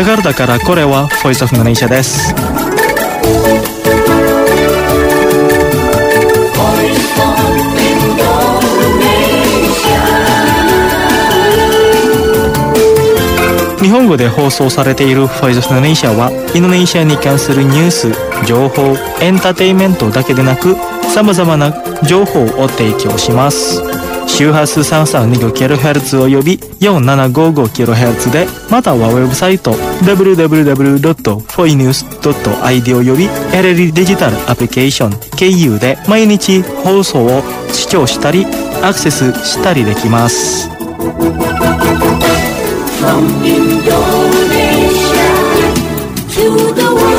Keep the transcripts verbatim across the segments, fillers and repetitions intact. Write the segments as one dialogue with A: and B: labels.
A: カルタからこれはボイスオフインドネシアです。日本語で放送されているボイスオフインドネシアはインドネシアに関するニュース、情報、エンターテインメントだけでなく様々な情報を提供します。周波数 さんさんにごキロヘルツ および よんななごごキロヘルツ で、またはウェブサイト ダブリューダブリューダブリュードットフォイニュースドットアイディー および エルエル デジタルアプリケーション ケーユー で毎日放送を視聴したりアクセスしたりできます。From Indonesia to the world.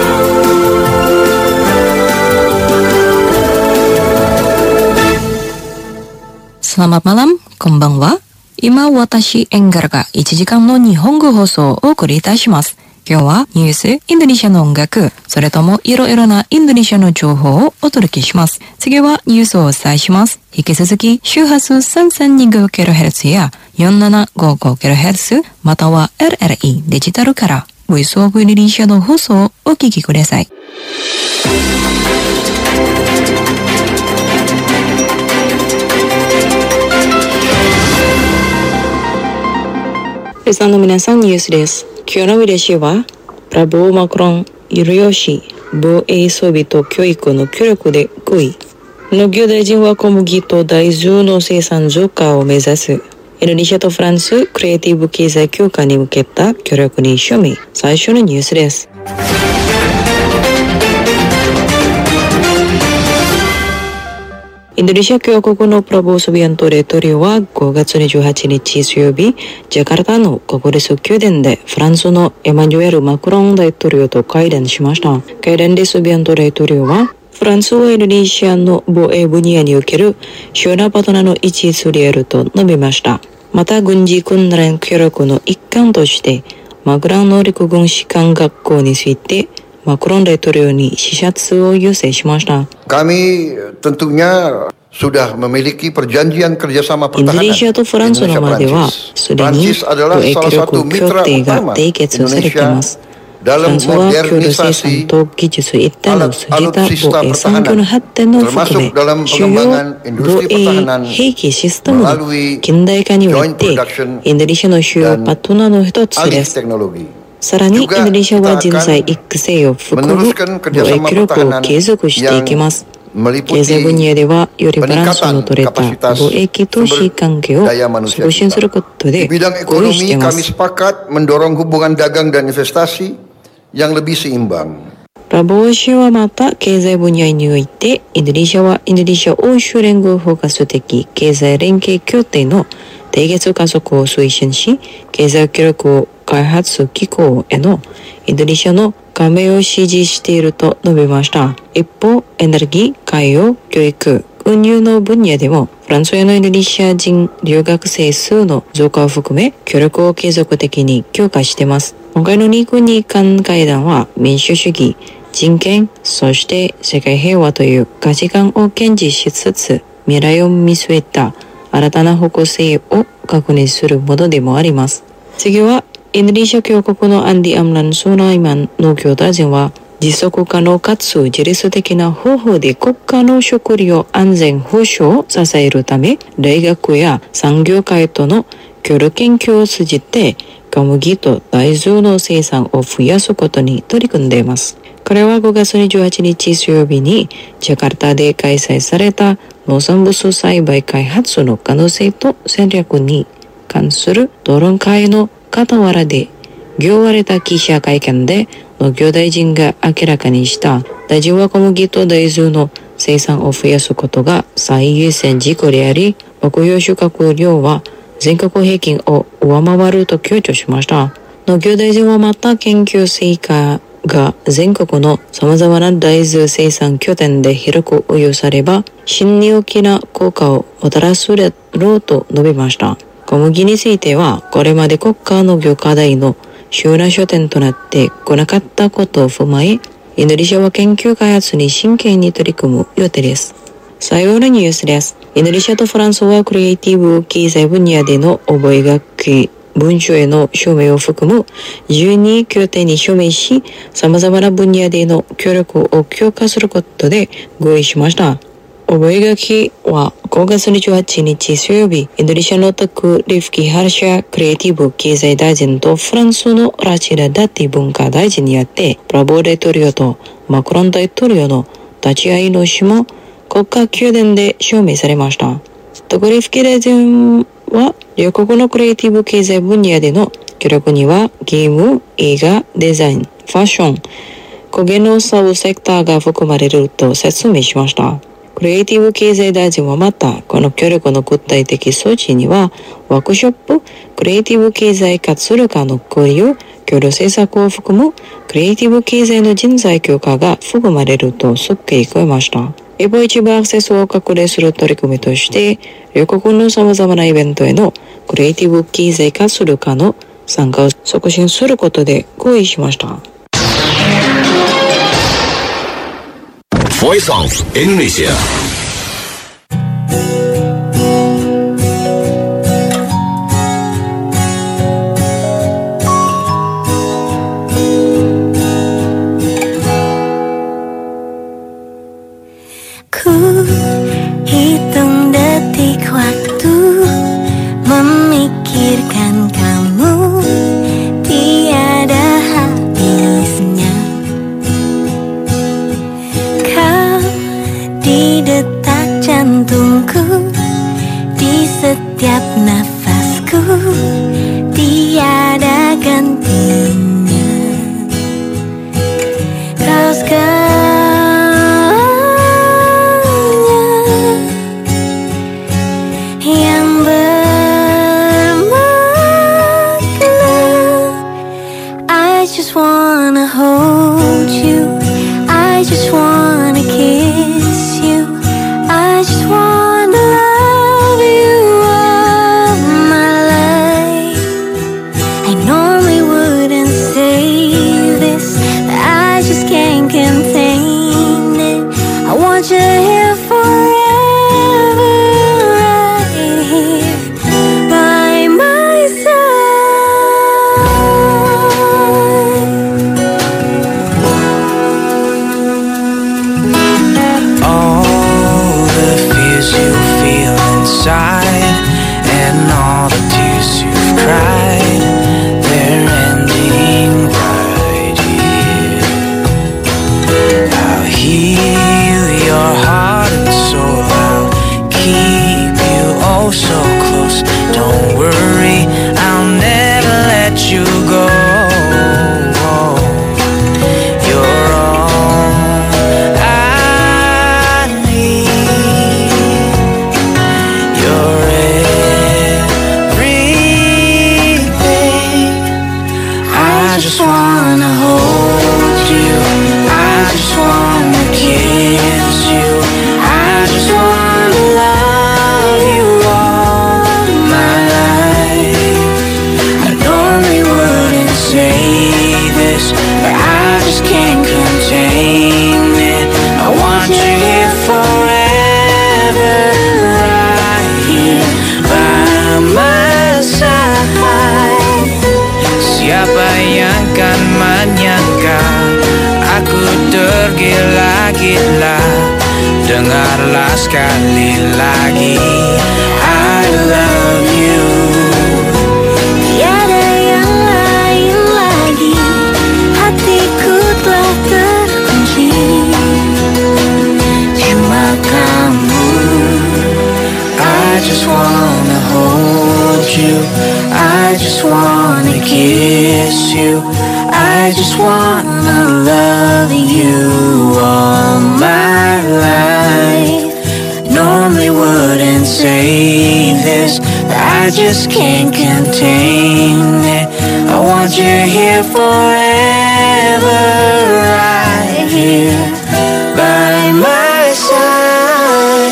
B: Selamat malam, konbanwa. 今私エンガルがいちじかんの日本語放送をお送りいたします。今日はニュース、インドネシアの音楽、それともいろいろなインドネシアの情報をお届けします。次はニュースをお伝えします。引き続き周波数 さんさんにごキロヘルツ や よんななごごキロヘルツ または エルエルイー デジタルからボイスオブインドネシアの放送をお聞きください。リスナーの皆さん、ニュースです。今日の見出しは、プラボー・マクロン、ユルヨシ、防衛装備と教育の協力で合意。農業大臣は小麦と大豆の生産増加を目指す。インドネシアとフランス、クリエイティブ経済強化に向けた協力に署名。最初のニュースです。インドネシア共和国のプラボー・ソビアント大統領はごがつにじゅうはちにち水曜日、ジャカルタの国立宮殿でフランスのエマニュエル・マクロン大統領と会談しました。会談でソビアント大統領は、フランスはインドネシアの防衛分野における主要なパートナーの位置すり得ると述べました。また軍事訓練協力の一環として、マクロン能力軍士官学校について、マクロン大統領に視察を要請しました。
C: Kami tentunya sudah memiliki perjanjian kerjasama pertahanan.
B: インドネシアとフランスの間ではすでに防衛協力協定が締結されています。フランスは共同生産と技術一体を通じた防衛産業の発展を含め、主要防衛兵器システムの近代化においてインドネシアの主要パートナーの一つです。さらにインドネシアは人材育成を含む防衛協力を継続していきます。経済分野ではよりバランスの取れた貿易投資関係を促進することで合意しています。ラボー氏はまた経済分野においてインドネシアはインドネシア欧州連合包括的経済連携協定の締結加速を推進し、経済協力開発機構へのインドネシアの加盟を支持していると述べました。一方、エネルギー、海洋、教育、運輸の分野でもフランスへのインドネシア人留学生数の増加を含め協力を継続的に強化しています。今回の日国間会談は民主主義、人権、そして世界平和という価値観を堅持しつつ未来を見据えた新たな方向性を確認するものでもあります。次はインドネシア共和国のアンディ・アムラン・ソーナイマン農業大臣は持続可能かつ自律的な方法で国家の食料安全保障を支えるため大学や産業界との協力研究を通じて小麦と大豆の生産を増やすことに取り組んでいます。これはごがつにじゅうはちにち水曜日にジャカルタで開催された農産物栽培開発の可能性と戦略に関する討論会の傍らで行われた記者会見で農業大臣が明らかにした大臣は小麦と大豆の生産を増やすことが最優先事項であり、牧養収穫量は全国平均を上回ると強調しました。農業大臣はまた研究成果が全国の様々な大豆生産拠点で広く応用されば真に大きな効果をもたらすだろうと述べました。小麦についてはこれまで国家農業課題の主要な焦点となってこなかったことを踏まえ、インドネシアは研究開発に真剣に取り組む予定です。最後のニュースです。インドネシアとフランスはクリエイティブ経済分野での覚書文書への署名を含むじゅうに協定に署名し、様々な分野での協力を強化することで合意しました。覚書はごがつにじゅうはちにち水曜日、インドネシアのタク・リフキ・ハルシャクリエイティブ経済大臣とフランスのラチダ・ダティ文化大臣によって、プラボー大統領とマクロン大統領の立ち会いの下、国家宮殿で署名されました。タク・リフキ大臣は、両国のクリエイティブ経済分野での協力には、ゲーム、映画、デザイン、ファッション、個人のサブセクターが含まれると説明しました。クリエイティブ経済大臣はまた、この協力の具体的措置には、ワークショップ、クリエイティブ経済活力化の交流、協力政策を含む、クリエイティブ経済の人材強化が含まれるとすっきり聞こえました。一方一部アクセスを拡大する取り組みとして、両国の様々なイベントへのクリエイティブ経済活力化の参加を促進することで合意しました。
D: Voice of Indonesia.
E: Ku hitung detik waktu memikirkan kamu, tiada habisnya. Kau di detak jantungku, di setiap nafasku, tiada gantinya. Kau segalanya yang bermakna. I just wanna hold you, I just wanna kiss you, I just wanna love you all my life. I normally wouldn't say this, but I just can't contain it. I want you here forever, right here by my side.
F: All the fears you feel inside and all the tears you've cried, they're ending right here. I'll heal your heart and soul, I'll keep you oh so close. Don't worry, I'll never let you go. You're all I need. You're everything. I just wanna hold you, I just wanna kiss you, I just wanna love you all my life. I normally wouldn't say this, but I just can't contain it. I want you here forever, right here by my side. Siapa yang kan menyangka aku tergila-gila. Dengarlah sekali lagi, I love you.
E: Tiada yang lain lagi, hatiku telah terkunci. Cuma kamu.
F: I just wanna hold you, I just wanna kiss you, I just wanna love you all my life. Normally wouldn't say this, but I just can't contain it. I want you here forever, right here by my side.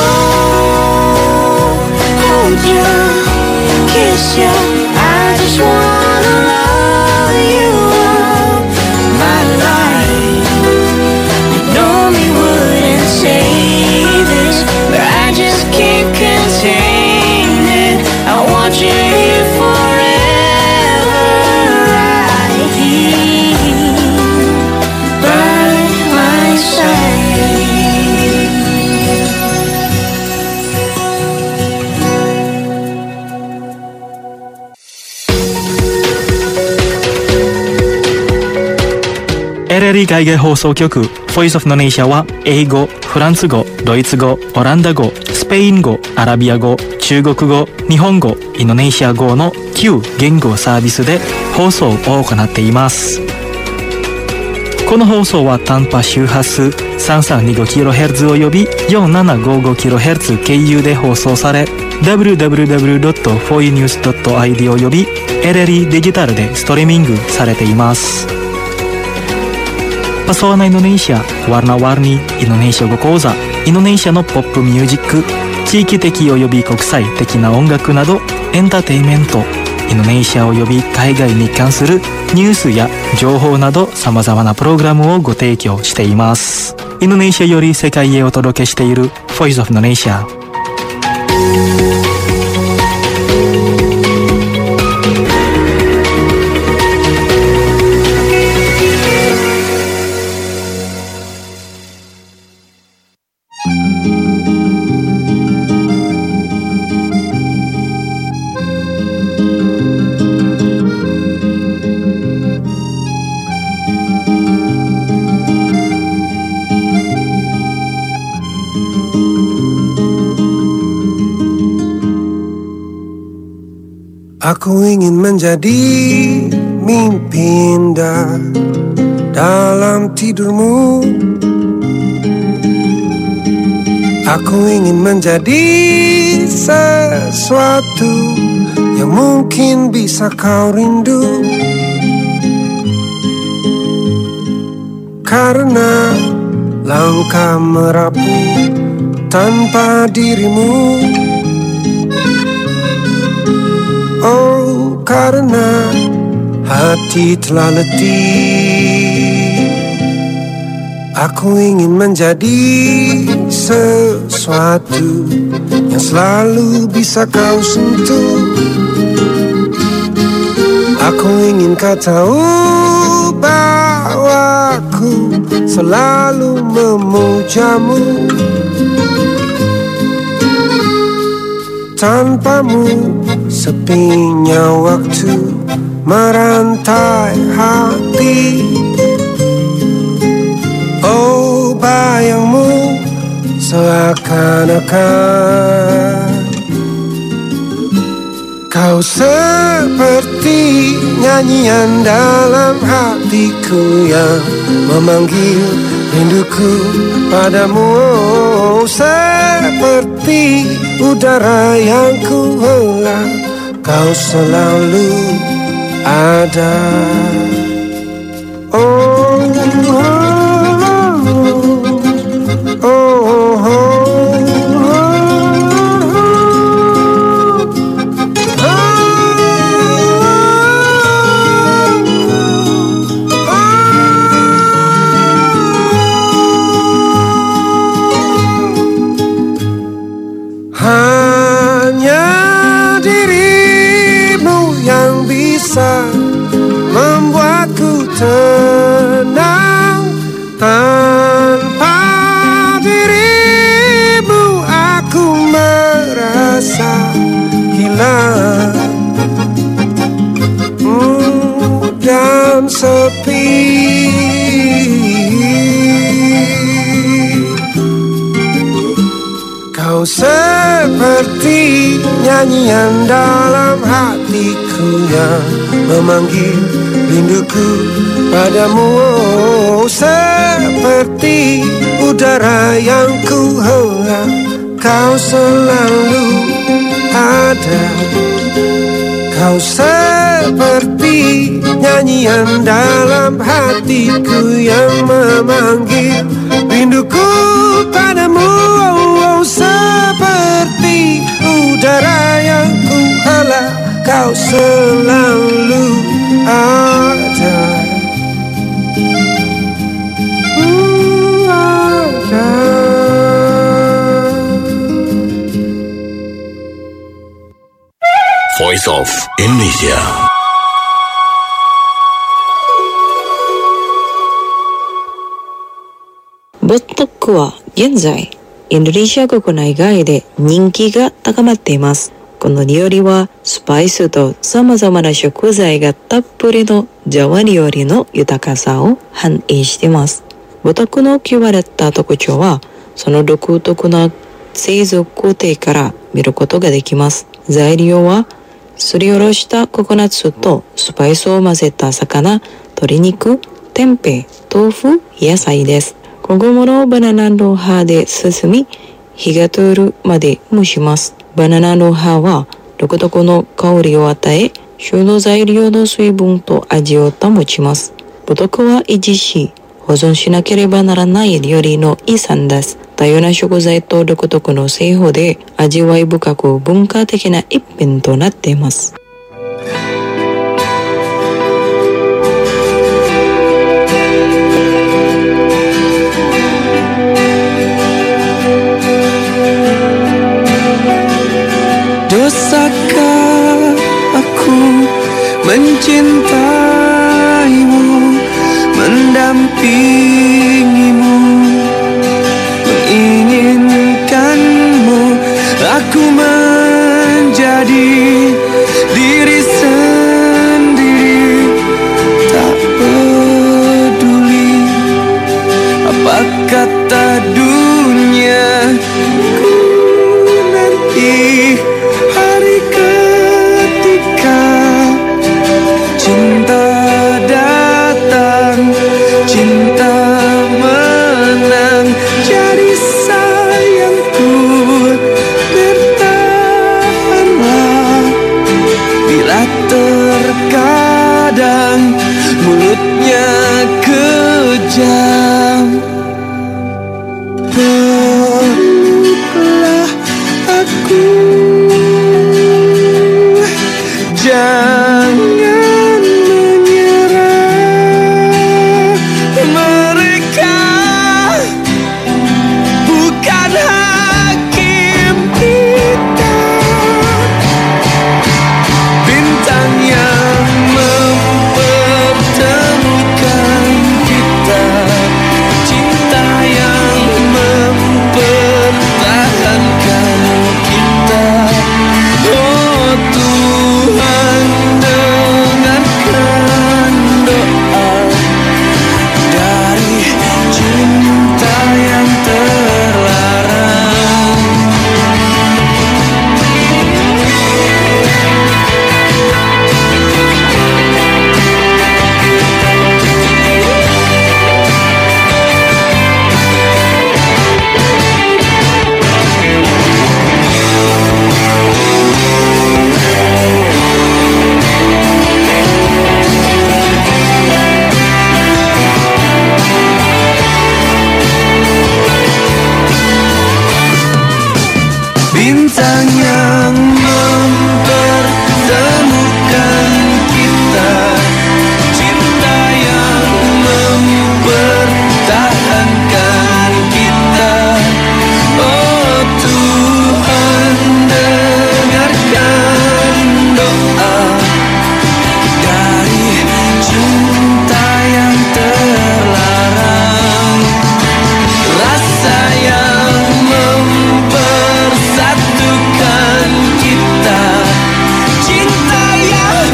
E: Hold, hold you, kiss you, I just wanna love you all
F: My life, I normally wouldn't say this, but I just can't contain it. I want you
A: リー海外放送局 Voice of Indonesia は英語、フランス語、ドイツ語、オランダ語、スペイン語、アラビア語、中国語、日本語、インドネシア語のきゅう言語サービスで放送を行っています。この放送は短波周波数 さんさんにごキロヘルツ を及び よんななごごキロヘルツ 経由で放送され ダブリューダブリューダブリュードットフォーイーニュースドットアイディー および エルエルイー デジタルでストリーミングされています。Pesona Indonesia, warna-warni Indonesia語講座、インドネシアのポップミュージック、地域的及び国際的な音楽などエンターテインメント、インドネシア及び海外に関するニュースや情報など様々なプログラムをご提供しています。インドネシアより世界へお届けしている Voice of Indonesia。
D: Aku ingin menjadi mimpi indah dalam tidurmu. Aku ingin menjadi sesuatu yang mungkin bisa kau rindu. Karena langkah merapu tanpa dirimu. Oh, karena hati telah letih. Aku ingin menjadi sesuatu yang selalu bisa kau sentuh. Aku ingin kau tahu bahwa aku selalu memujamu. Tanpamu sepinya waktu merantai hati. Oh, bayangmu seakan-akan kau seperti nyanyian dalam hatiku yang memanggil rinduku padamu. Oh, seperti udara yang ku hela, kau selalu ada. Oh, oh, oh, oh, oh. Membuatku tenang. Tanpa dirimu aku merasa hilang hmm, dan sepi. Kau seperti nyanyian dalam hatiku yang memanggil rinduku padamu. Oh, seperti udara yang ku hela, kau selalu ada. Kau seperti nyanyian dalam hatiku yang memanggil rinduku padamu. Oh, seperti udara yang ku hela, kau selalu ada. Uh, ada.
G: Voice of Indonesia.
B: Botok は現在インドネシア国内外で人気が高まっています。 この料理はスパイスと様々な食材がたっぷりのジャワ料理の豊かさを反映しています。ボタクの極めた特徴はその独特な製造工程から見ることができます。材料はすりおろしたココナッツとスパイスを混ぜた魚、鶏肉、tempeh、豆腐、野菜です。今後もバナナの葉で進み、火が通るまで蒸します。バナナの葉は独特の香りを与え、旬の材料の水分と味を保ちます。ボタクは維持し、保存しなければならない料理の遺産です。多様な食材と独特の製法で味わい深く文化的な一品となっています。
F: Dosakah aku mencintaimu, mendampingimu, menginginkanmu, aku menjadi diri sendiri, tak peduli apa kata dunia. Ku nanti hari ketika cinta datang, cinta menang, jadi sayangku bertahanlah. Bila terkadang mulutnya kejam, peluklah aku, jangan menyerah. Mereka bukan hakim kita, bintang yang mempertemukan kita, cinta yang mempertahankan kita. Oh Tuhan, dengarkan doa dari cinta yang terlarang. Bintang yang mempertemukan kita, cinta yang mempertahankan kita. Oh Tuhan, dengarkan doa dari cinta yang terlarang, rasa yang mempersatukan kita, cinta yang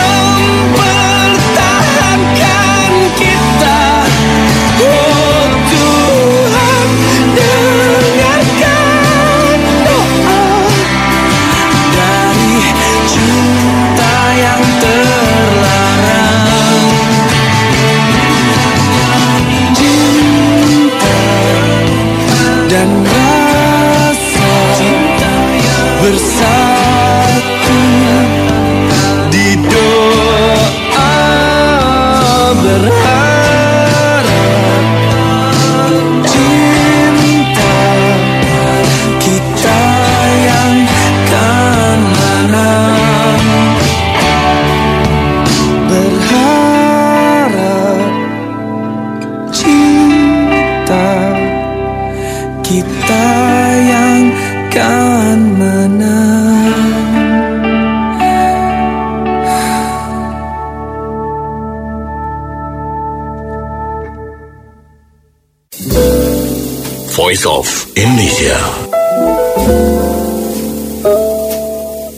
F: mempertahankan kita. Oh Tuhan, dengarkan doa dari cinta yang terlarang. Cinta dan rasa bersatu di doa, berharap cinta kita yang kan menang. Berharap cinta kita yang kan menang.
G: Voice of Indonesia.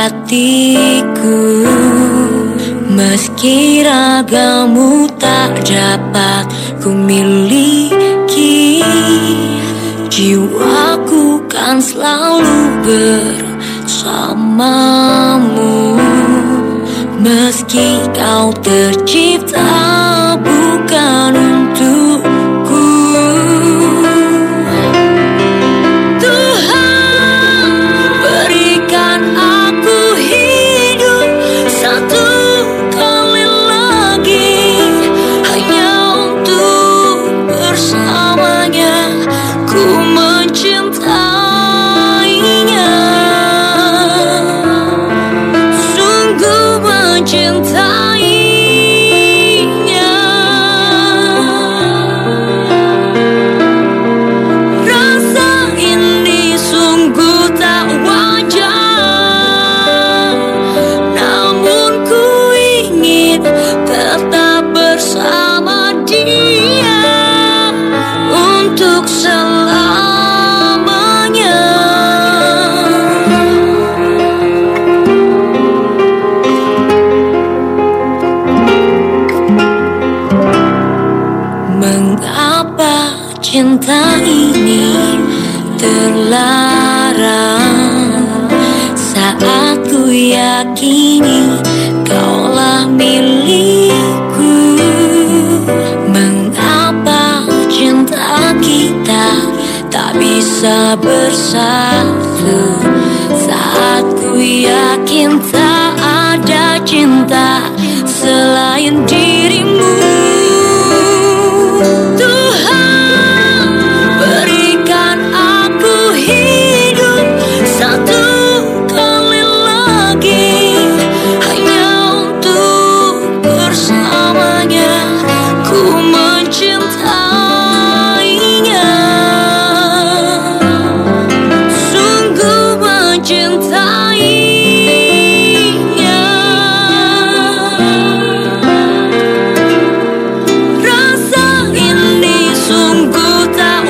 E: hatiku, meski ragamu tak dapat ku miliki, jiwaku kan selalu bersamamu. Meski kau tercipta bukan untukku, Tuhan berikan aku hidup satu kali lagi, hanya untuk bersamanya ku mencintainya, sungguh mencintainya. Rasa ini sungguh tak wajar, namun ku ingin tetap bersama dia untuk selamanya. Mengapa cinta ini terlarang saat ku yakini kaulah milikku? Mengapa cinta kita tak bisa bersatu saat ku yakin tak ada cinta selain dirimu? Tuhan berikan aku hidup satu kali lagi, hanya untuk bersamanya ku mencintainya, sungguh mencintainya. Rasa ini sungguh tak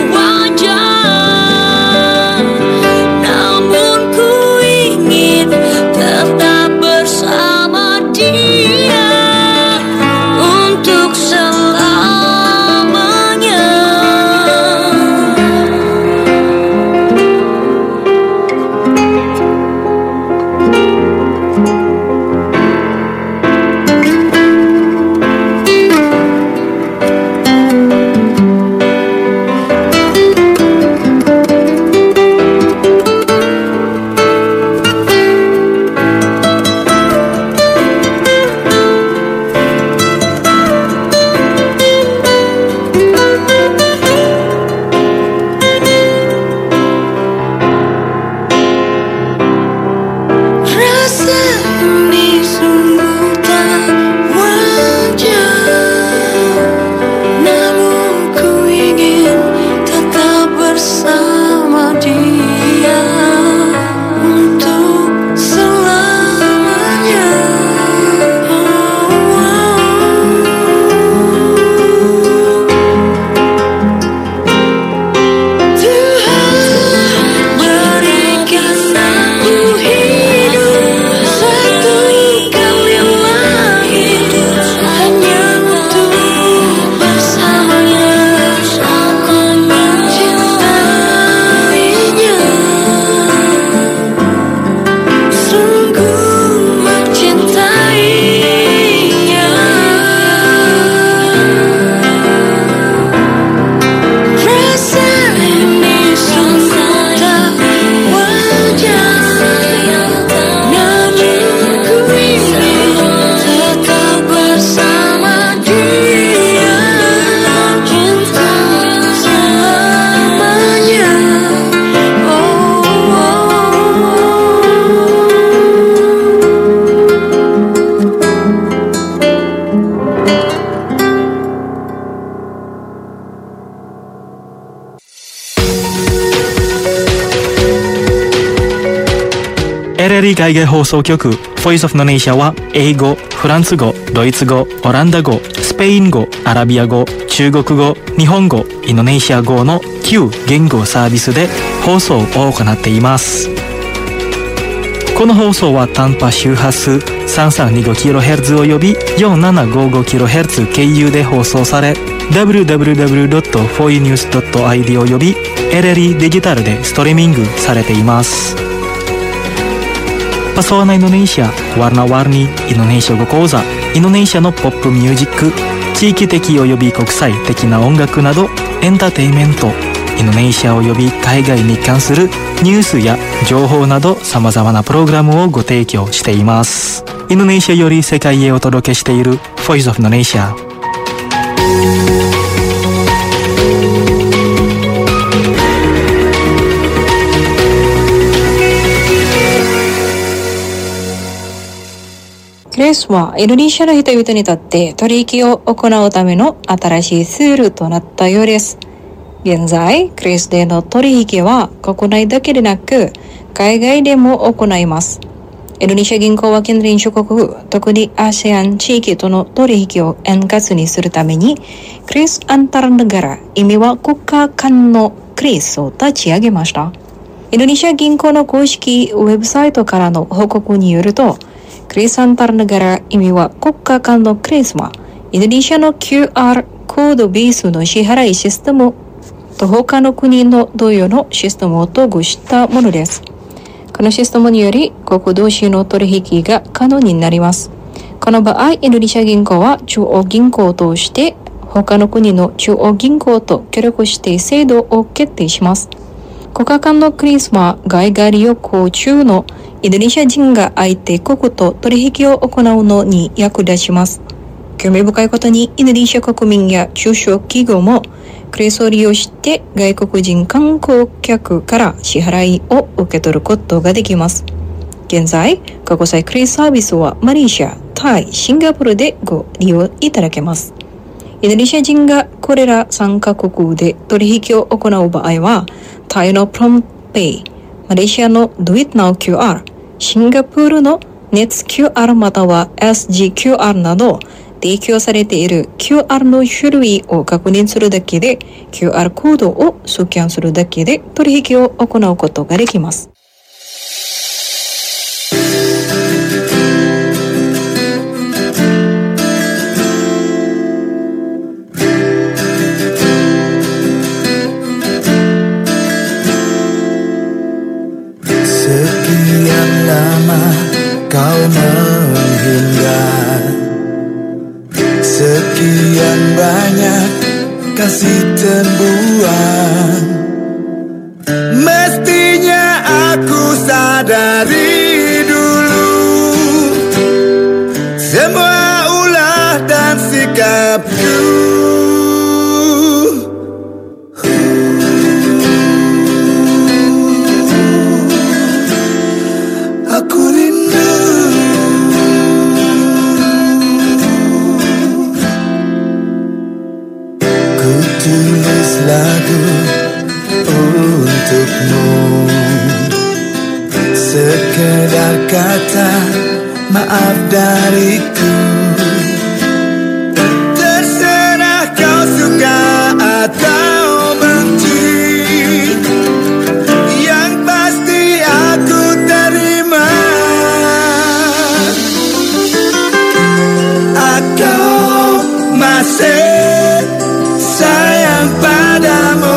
E: wajar, namun ku ingin tetap bersama dia untuk selamanya. Rasa ini sungguh tak wajar, namun ku ingin tetap bersama dia untuk selamanya. Tuhan berikan aku hidup satu kali lagi, hanya untuk bersamanya aku mencintainya, sungguh mencintainya. Rasa ini sungguh tak wajar, namun ku ingin tetap bersama dia untuk selamanya. Oh,
A: エルエルイ 海外放送局 Voice of Indonesia は英語、フランス語、ドイツ語、オランダ語、スペイン語、アラビア語、中国語、日本語、インドネシア語のきゅう言語サービスで放送を行っています。 この放送は短波周波数 さんさんにごキロヘルツ および よんななごごキロヘルツ 経由で放送され ダブリューダブリューダブリュードットフォーユーニュースドットアイディー および エルエルイー デジタルでストリーミングされています。Pesona Indonesia, warna-warni Indonesia語講座、インドネシアのポップミュージック、地域的および国際的な音楽などエンターテインメント、インドネシアおよび海外に関するニュースや情報など様々なプログラムをご提供しています。インドネシアより世界へお届けしている Voice of Indonesia。
B: クリスはインドネシアの人々にとって取引を行うための新しいツールとなったようです。現在、クリスでの取引は国内だけでなく海外でも行います。インドネシア銀行は近隣諸国、特に アセアン 地域との取引を円滑にするために、クリスアンタラネガラ、意味は国家間のクリスを立ち上げました。インドネシア銀行の公式ウェブサイトからの報告によると、クリスアンタラネガラ意味は国家間のクリスはインドネシアの キューアール コードベースの支払いシステムと他の国の同様のシステムを統合したものです。このシステムにより国同士の取引が可能になります。この場合、インドネシア銀行は中央銀行を通して他の国の中央銀行と協力して制度を決定します。国家間のクリスは外外旅行中のインドネシア人が相手国と取引を行うのに役立ちます。興味深いことにインドネシア国民や中小企業もクリスを利用して外国人観光客から支払いを受け取ることができます。現在、国際クリスサービスはマレーシア、タイ、シンガポールでご利用いただけます。インドネシア人がこれらさんカ国で取引を行う場合は、タイのプロンペイ、マレーシアの Do It Now キューアール、シンガポールの ネッツ キューアール または エスジー キューアール など提供されている キューアール の種類を確認するだけで キューアール コードをスキャンするだけで取引を行うことができます。
F: Kau menghindar sekian banyak kasih terbuang. Mestinya aku sadari dulu semua ulah dan sikapku. Aku rindu ku tulis lagu untukmu, sekedar kata maaf dariku. Terserah kau suka atau benci, yang pasti aku terima. Aku masih sayang padamu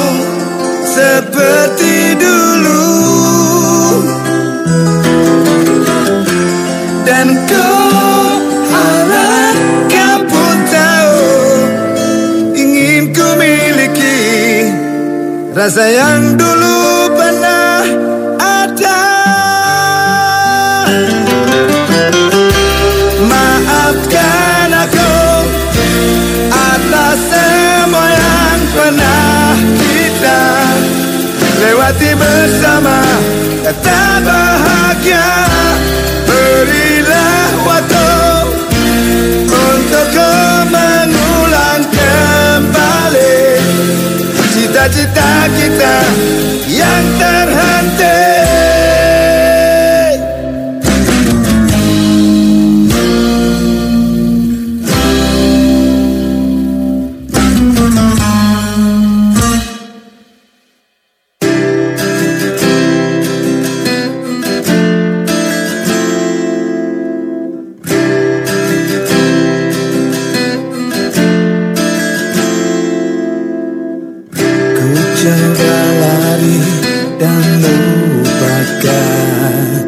F: seperti dulu, dan kau harap kau pun tahu ingin ku miliki rasa yang dulu pernah ada. Maafkan aku atas semua yang pernah kita lewati bersama, kata bahagia. Berilah waktu untuk kau mengulang kembali cita-cita kita yang terhenti.
D: dan lupakan.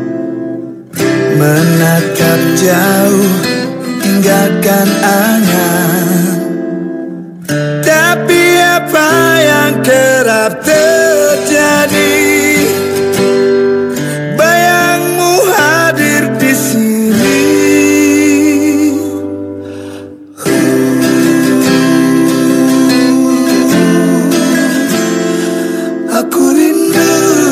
D: Menatap jauh, tinggalkan angan. Tapi apa yang kerap terjadi, bayangmu hadir di sini. Aku rindu.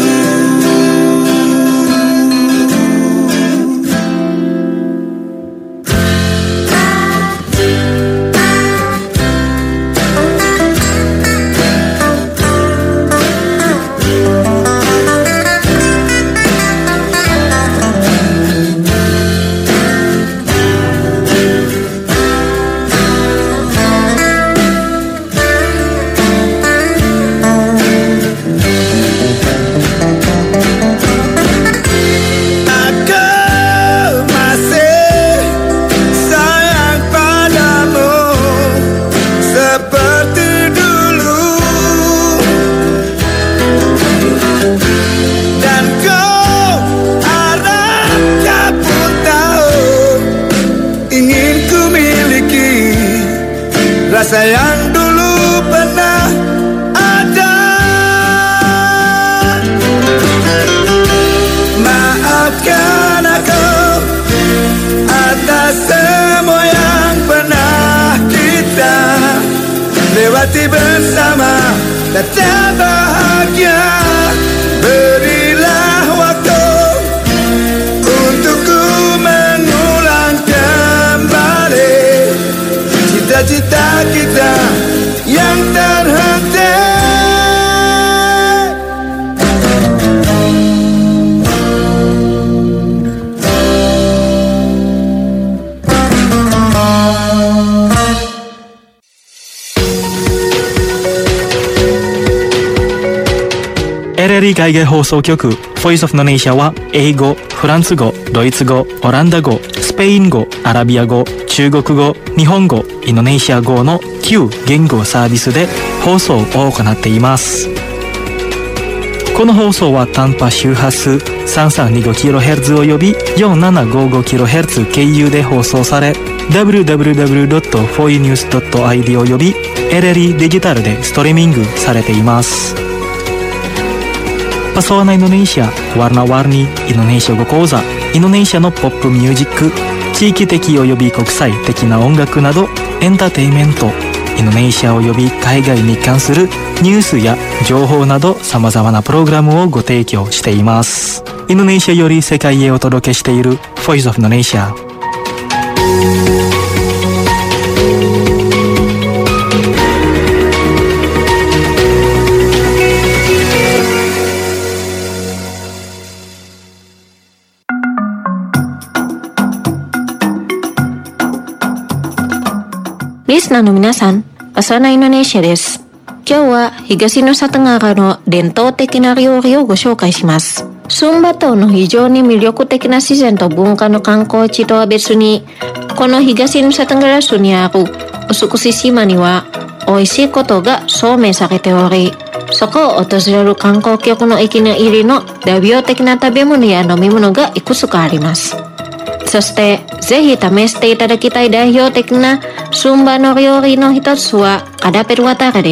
D: Rasa yang dulu pernah ada. Maafkan aku atas semua yang pernah kita lewati bersama dan tak bahagia. Berilah waktu untuk ku mengulang kembali cita-cita kita yang terhenti.
A: エルエルイ 海外放送局 Voice of Indonesia は英語、フランス語、ドイツ語、オランダ語、スペイン語、アラビア語、中国語、日本語、インドネシア語のきゅう言語サービスで放送を行っています。この放送は短波周波数 さんさんにごキロヘルツ および よんななごごキロヘルツ 経由で放送され ダブリューダブリューダブリュードットフォーユーニュースドットアイディー および エルエルイ デジタルでストリーミングされています。Pesona Indonesia, warna-warni Indonesia語講座、インドネシアのポップミュージック、地域的および国際的な音楽などエンターテインメント、インドネシアおよび海外に関するニュースや情報など様々なプログラムをご提供しています。インドネシアより世界へお届けしている Voice of Indonesia。
H: リスナーの皆さん、Pesona Indonesiaです。今日は東の里川の伝統的な料理をご紹介します。スンバ島の非常に魅力的な自然と文化の観光地とは別に、この東の里川市にある臼杵島には美味しいことが証明されており、そこを訪れる観光客の息の入りの代表的な食べ物や飲み物がいくつかあります。そしてぜひ試していただきたい代表的なスンバの料理の一つはカダペルワタラです。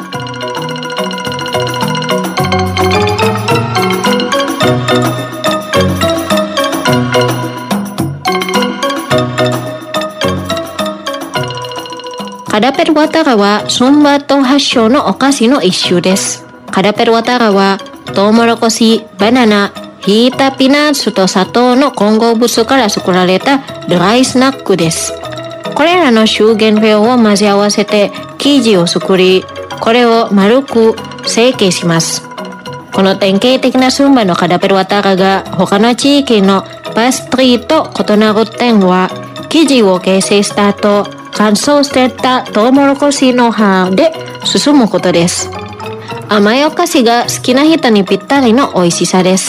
H: カダペルワタラはスンバ島発祥のお菓子の一種です。カダペルワタラはトウモロコシ、バナナ、ひいたピナッツと砂糖の混合物から作られたドライスナックです。これらの主原料を混ぜ合わせて生地を作り、これを丸く成形します。この典型的なスンバのカダペルワタラが他の地域のパストリーと異なる点は、生地を形成した後、乾燥してたトウモロコシの葉で進むことです。甘いお菓子が好きな人にぴったりの美味しさです。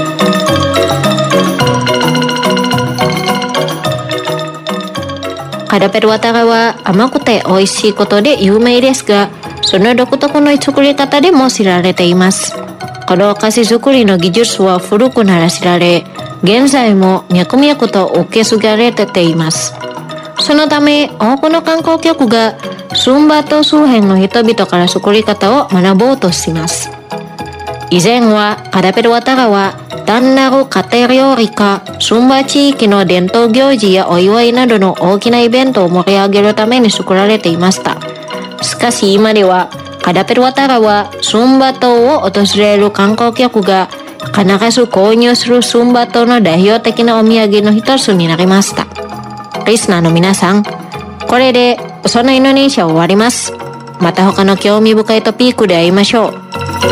H: カカダペルワタガは甘くて美味しいことで有名ですが、その独特の作り方でも知られています。このお菓子作りの技術は古くなら知られ、現在も脈々と受け継がれています。そのため多くの観光客がスンバ島周辺の人々から作り方を学ぼうとします。以前はカダペルワタガは単なる家庭料理か、スンバ地域の伝統行事やお祝いなどの大きなイベントを盛り上げるために作られていました。しかし今ではカダペルワタガはスンバ島を訪れる観光客が必ず購入するスンバ島の代表的なお土産の一つになりました。リスナーの皆さん、これでそのインドネシアを終わります。また他の興味深いトピックで会いましょう。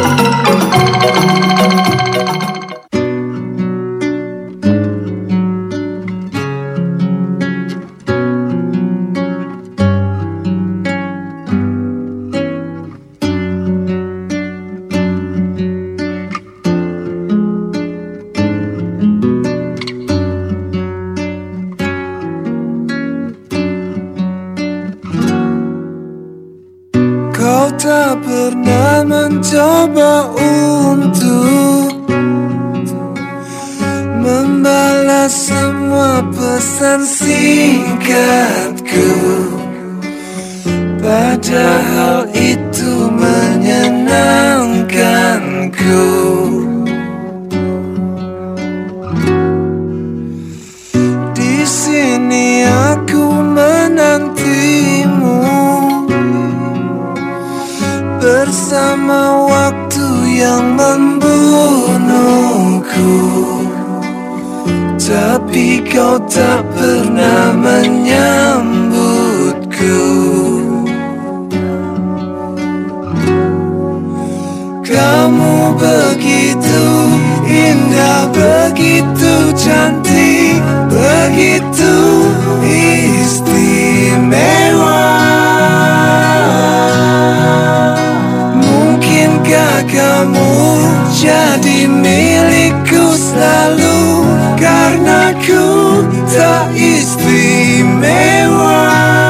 D: Tak pernah mencoba untuk membalas semua pesan singkatku, padahal itu menyenangkanku. Di sini aku menantimu bersama waktu yang membunuhku, tapi kau tak pernah menyambutku. Kamu begitu indah, begitu cantik, begitu istimewa. Kamu jadi milikku selalu, karena ku tak istimewa.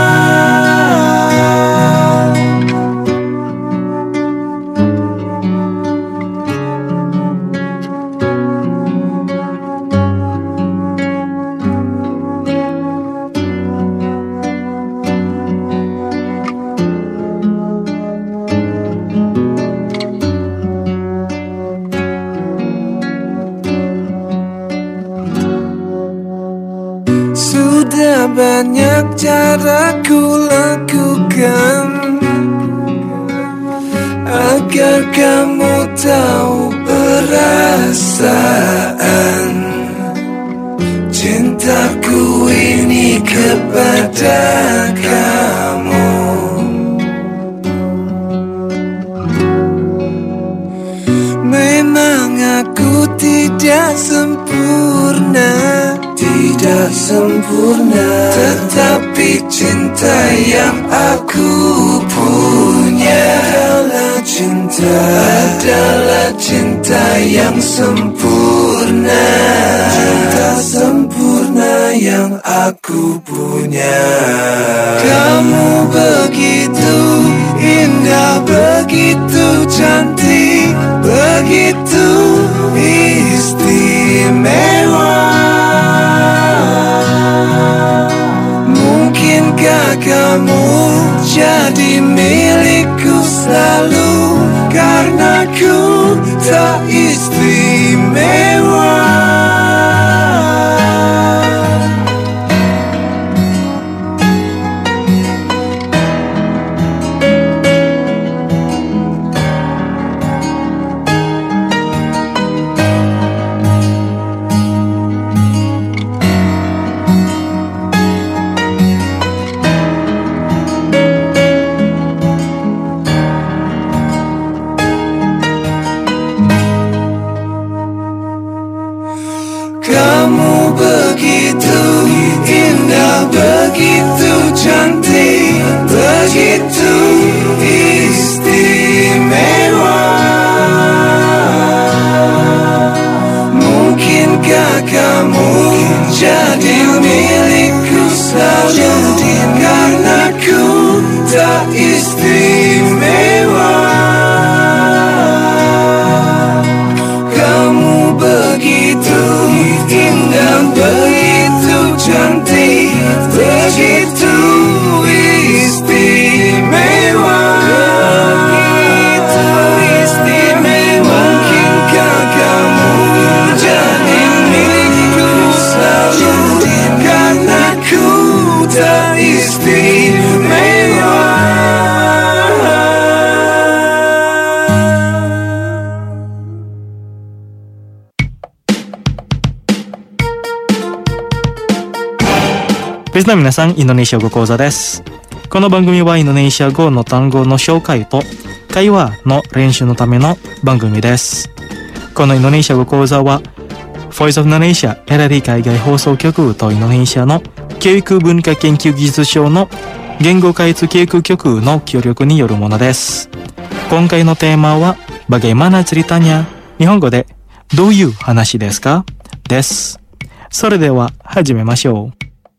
D: Sudah banyak cara ku lakukan agar kamu tahu perasaan cintaku ini kepada kamu. Memang aku tidak sempurna, tidak sempurna, tetapi cinta yang aku punya adalah cinta, adalah cinta yang sempurna, cinta sempurna yang aku punya. Kamu begitu indah, begitu cantik, begitu istimewa. Mungkinkah kamu jadi milikku selalu, karena ku tak istimewa. Kamu begitu indah, begitu cantik, begitu istimewa. Mungkinkah kamu jadi milikku selalu,
A: リスナー皆さん、インドネシア語講座です。この番組はインドネシア語の単語の紹介と会話の練習のための番組です。このインドネシア語講座は Voice of Indonesia エルエル 海外放送局とインドネシアの教育文化研究技術省の言語開発教育局の協力によるものです。今回のテーマは Bagaimana ceritanya? 日本語でどういう話ですかです。それでは始めましょう。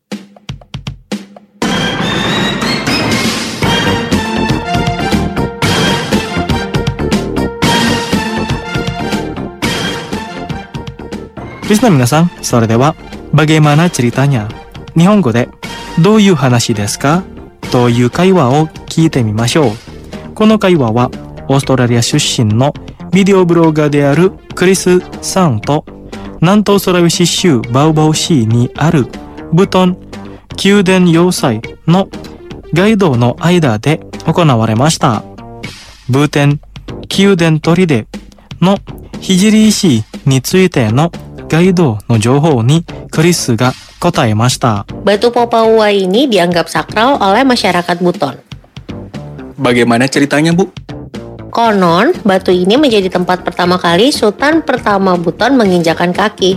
A: リスナー皆さん、それでは Bagaimana ceritanya? 日本語でどういう話ですかという会話を聞いてみましょう。この会話はオーストラリア出身のビデオブロガーであるクリスさんと南東ソラウェシ州バウバウ市にあるブトン宮殿要塞のガイドの間で行われました。ブーテン宮殿砦の聖石についてのガイドの情報にクリスが答えました。
H: Batu Popawua ini dianggap sakral oleh masyarakat Buton.
I: Bagaimana ceritanya, Bu?
H: Konon, batu ini menjadi tempat pertama kali Sultan pertama Buton menginjakan kaki.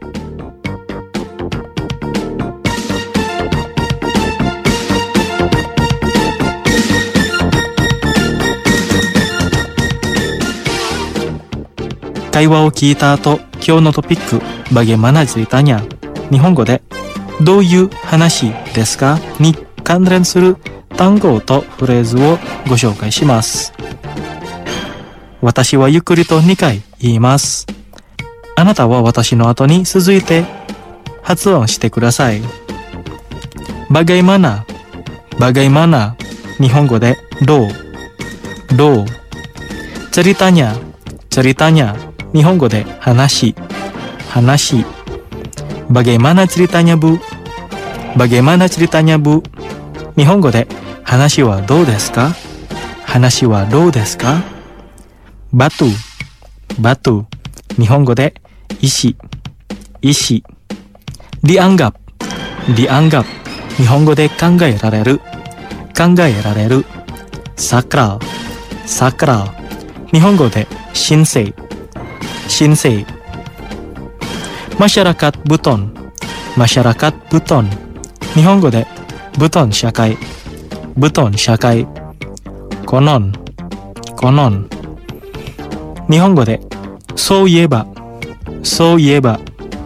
A: Kaiwaを聞いた後、今日のトピック、Bagaimana ceritanya? 日本語でどういう話ですかに関連する単語とフレーズをご紹介します。私はゆっくりとにかい言います。あなたは私の後に続いて発音してください。Bagaimana Bagaimana 日本語でどうどうceritanya ceritanya 日本語で話話Bagaimana ceritanya, Bu? Bagaimana ceritanya, Bu? 日本語で話はどうですか話はどうですか Batu Batu 日本語で石石 Dianggap Dianggap 日本語で考えられる考えられる Sakral Sakral 日本語で神聖神聖Masyarakat Buton Masyarakat Buton 日本語でブトン社会ブトン社会コノンコノン日本語でそういえばそういえば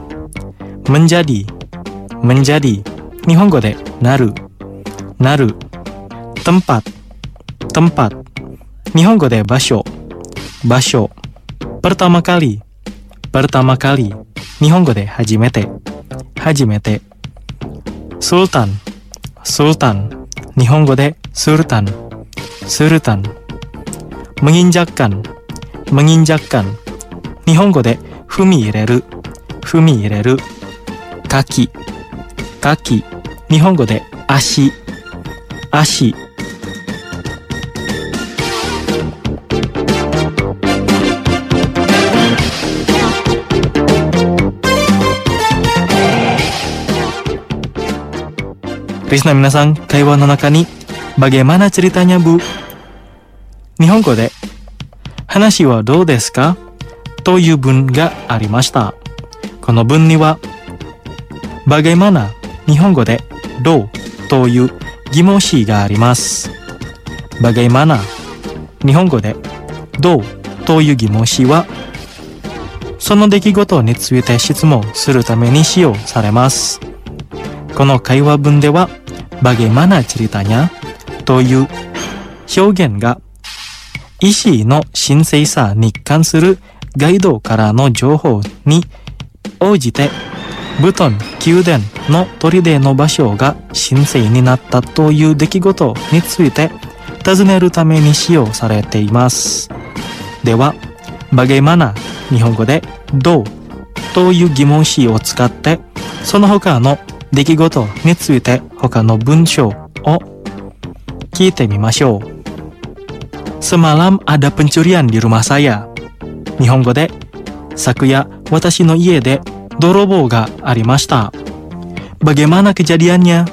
A: menjadi menjadi 日本語でなるなるtempat tempat 日本語で場所場所pertama kali pertama kali日本語で初めて初めてスルタンスルタン日本語でスルタンスルタンmenginjakkan menginjakkan日本語で踏み入れる踏み入れるkaki kaki日本語で足足リスナー皆さん、会話の中に Bagaimana ceritanya, Bu? 日本語で話はどうですかという文がありました。この文には Bagaimana 日本語でどうという疑問詞があります。Bagaimana 日本語でどうという疑問詞はその出来事について質問するために使用されます。この会話文では Bagaimana ceritanya という表現が石の神聖さに関するガイドからの情報に応じてブトン宮殿の砦の場所が神聖になったという出来事について尋ねるために使用されています。では Bagaimana 日本語でどうという疑問詞を使ってその他の出来事について他の文章を聞いてみましょう。Semalam ada pencurian di rumah saya. 日本語で昨夜私の家で泥棒がありました。Bagaimana kejadiannya?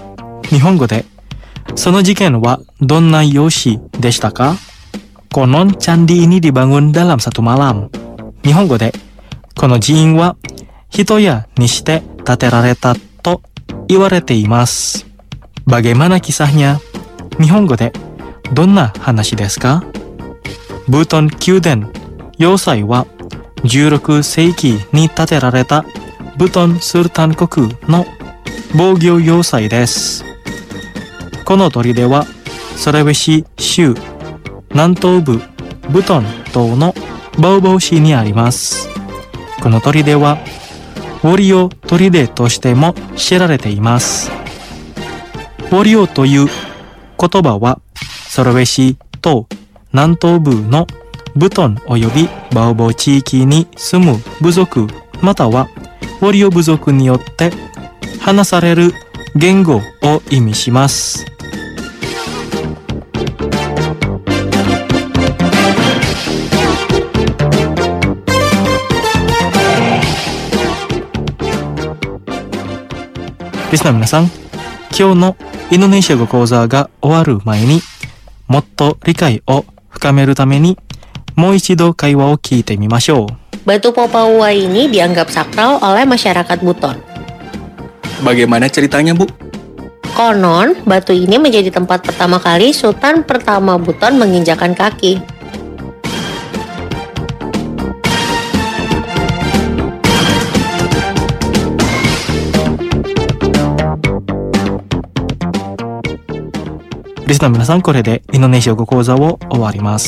A: 日本語で、その事件はどんな様子でしたか? Konon candi ini dibangun dalam satu malam. 日本語で、この寺院は一夜にして建てられたと言われています。Bagaimana kisahnya? 日本語で、どんな話ですか? Buton Kyuden 要塞はじゅうろくせいきに建てられたブトンスルタン国の防御要塞です。この砦はソラウェシ州南東部ブトン島のバウバウ市にあります。この砦はウォリオ砦としても知られています。ウォリオという言葉はソラウェシ島南東部のブトンおよびバウバウ地域に住む部族またはウォリオ部族によって話される言語を意味します。リスナーの皆さん、今日のインドネシア語講座が終わる前にもっと理解を深めるためにもう一度会話を聞いてみましょう。
H: Batu Popawua ini dianggap sakral oleh masyarakat Buton.
I: Bagaimana ceritanya, Bu?
H: Konon, batu ini menjadi tempat pertama kali Sultan pertama Buton menginjakan kaki.
A: Listener 皆さん、これでインドネシア語講座を終わります。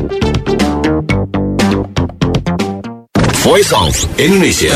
G: Voice of Indonesia.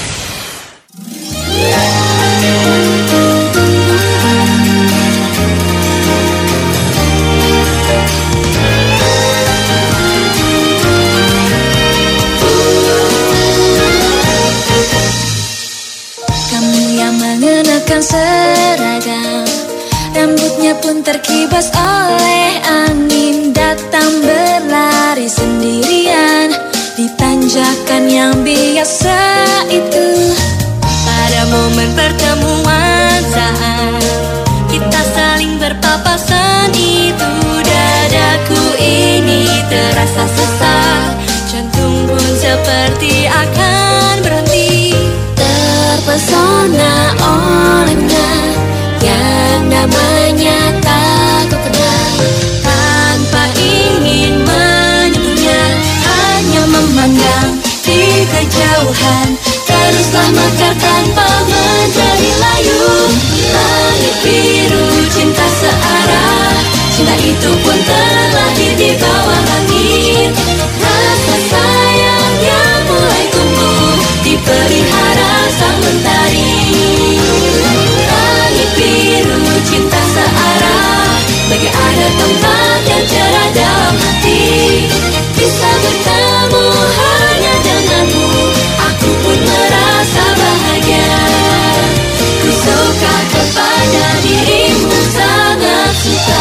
E: Kamu yang mengenakan seragam, rambutnya pun terkibas oleh angin, datang berlari sendirian di tanjakan yang biasa itu. Pada momen pertemuan saat kita saling berpapasan itu, dadaku ini terasa sesak, jantung pun seperti akan berhenti. Terpesona olehnya yang namanya tak ku kenal, tanpa ingin menyentuhnya, hanya memandang di kejauhan, teruslah mekar tanpa menjadi layu. Langit biru cinta searah, cinta itu pun terlahir di bawah langit. Rasa sayang yang mulai tumbuh dipelihara sang mentari. Langit biru cinta searah, bagi ada tempat yang cerah dalam hati. Bisa bertemu hanya denganmu, aku pun merasa bahagia. Ku suka kepada dirimu, sangat suka.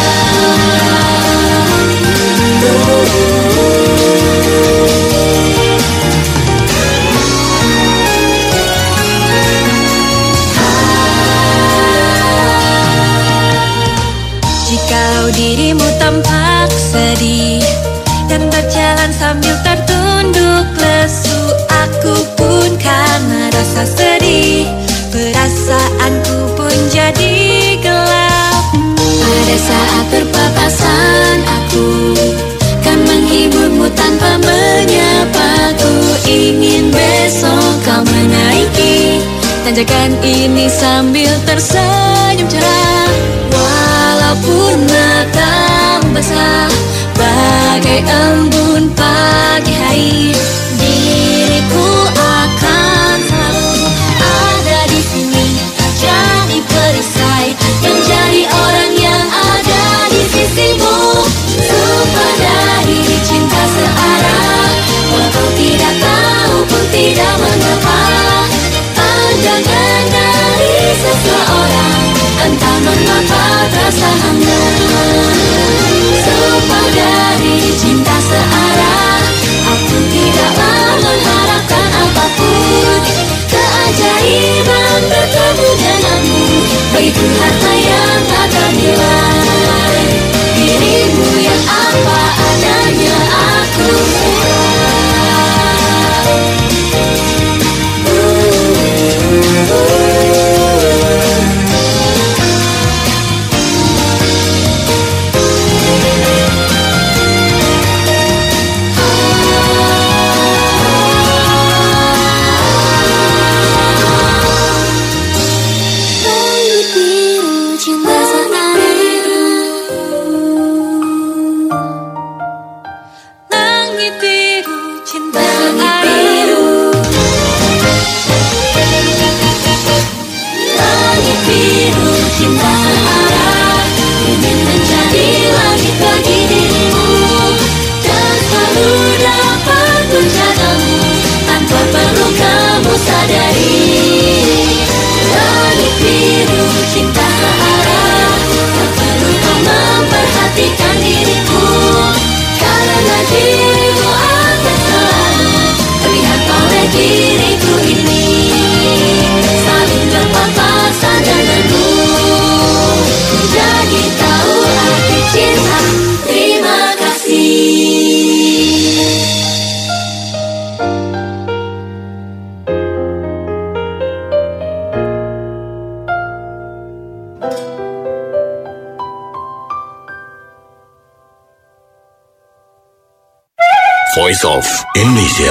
E: Jikalau dirimu tampak sedih dan berjalan sambil tertunduk lesu, aku pun karena rasa sedih, perasaanku pun jadi gelap. Pada saat berpapasan aku kan menghiburmu tanpa menyapa. Ku ingin besok kau menaiki tanjakan ini sambil tersenyum cerah. Walaupun matamu basah bagai embun pagi hari, diriku akan selalu ada di sini, jadi perisai, menjadi orang yang ada di sisimu. Sumpah dari cinta searah, walau tidak tahu pun tidak mengapa, pandangan dari seseorang entah mengapa terasa hangat. Sumpah dari cinta searah, aku tidaklah mengharapkan apapun, keajaiban bertemu denganmu, bagiku harta Langit biru cinta searah, tak perlu kau memperhatikan diriku, karena dirimu akan selalu terlihat oleh diriku ini. Saling berpapasan denganmu, jadi tahu arti cinta. Terima kasih.
G: Voice of Indonesia.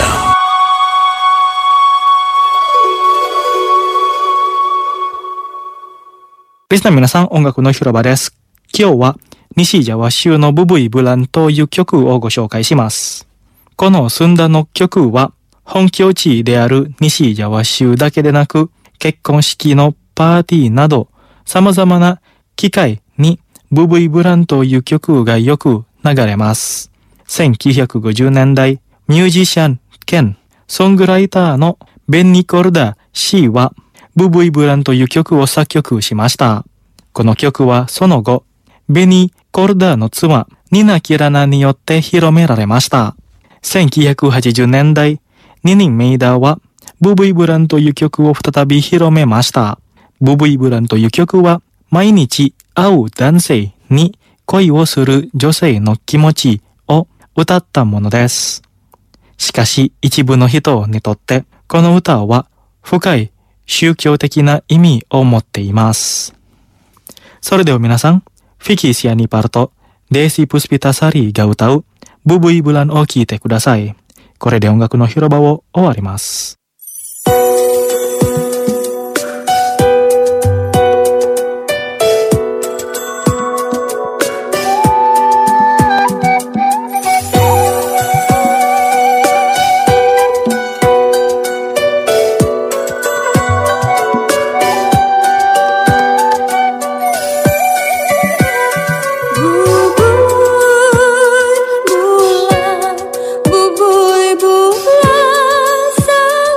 A: リスナーの皆さん、音楽の広場です。今日は西ジャワ州のブブイブランという曲をご紹介します。このスンダの曲は本拠地である西ジャワ州だけでなく、結婚式のパーティーなど様々な機会にブブイブランという曲がよく流れます。せんきゅうひゃくごじゅうねんだい、ミュージシャン兼ソングライターのベンニコルダ氏はブブイブランという曲を作曲しました。この曲はその後、ベニコルダの妻、ニナ・キラナによって広められました。せんきゅうひゃくはちじゅうねんだい、ニニン・メイダーはブブイブランという曲を再び広めました。ブブイブランという曲は毎日会う男性に恋をする女性の気持ちを歌ったものです。しかし一部の人にとってこの歌は深い宗教的な意味を持っています。それでは皆さん、フィキーシアニパルト、デーシープスピタサリーが歌うブブイブランを聴いてください。これで音楽の広場を終わります。
E: Bubui bulan, bubui bulan.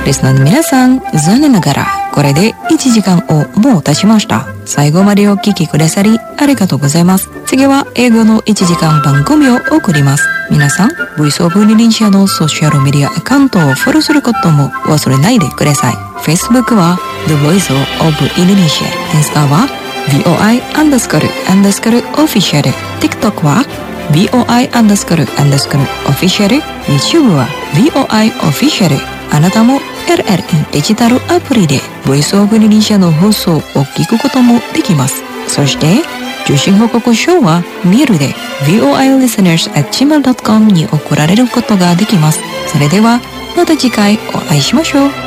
B: リスナーの皆さん、残念ながらこれでいちじかんをもう経ちました。最後までお聞きくださりありがとうございます。次は英語のいちじかん番組を送ります。皆さん、ボイスオブインドネシアのソーシャルメディアアカウントをフォローすることも忘れないでください。Facebook は The Voice of Indonesia、インスタは ブイオーアイ アンダースコールアンダースコールオフィシャル、TikTok は ブイオーアイ アンダースコールアンダースコールオフィシャル、YouTube は ブイオーアイ オフィシャル。あなたも エルエルイー デジタルアプリでボイスオブインドネシアの放送を聞くこともできます。そして受信報告書はメールで ブイオーアイ リスナーズ アット ジーメール ドット コム に送られることができます。それではまた次回お会いしましょう。